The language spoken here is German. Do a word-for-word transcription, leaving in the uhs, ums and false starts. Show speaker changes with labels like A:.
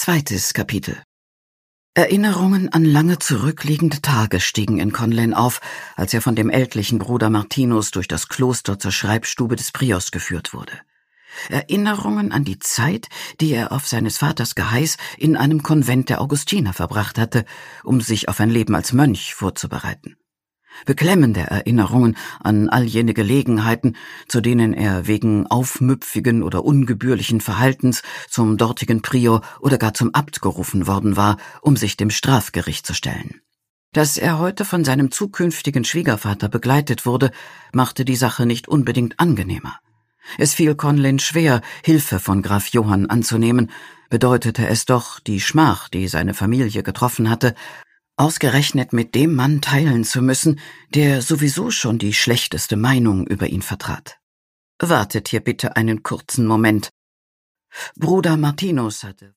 A: Zweites Kapitel. Erinnerungen an lange zurückliegende Tage stiegen in Conlan auf, als er von dem ältlichen Bruder Martinus durch das Kloster zur Schreibstube des Priors geführt wurde. Erinnerungen an die Zeit, die er auf seines Vaters Geheiß in einem Konvent der Augustiner verbracht hatte, um sich auf ein Leben als Mönch vorzubereiten. Beklemmende Erinnerungen an all jene Gelegenheiten, zu denen er wegen aufmüpfigen oder ungebührlichen Verhaltens zum dortigen Prior oder gar zum Abt gerufen worden war, um sich dem Strafgericht zu stellen. Dass er heute von seinem zukünftigen Schwiegervater begleitet wurde, machte die Sache nicht unbedingt angenehmer. Es fiel Conlan schwer, Hilfe von Graf Johann anzunehmen, bedeutete es doch die Schmach, die seine Familie getroffen hatte, ausgerechnet mit dem Mann teilen zu müssen, der sowieso schon die schlechteste Meinung über ihn vertrat. »Wartet hier bitte einen kurzen Moment.« Bruder Martinus hatte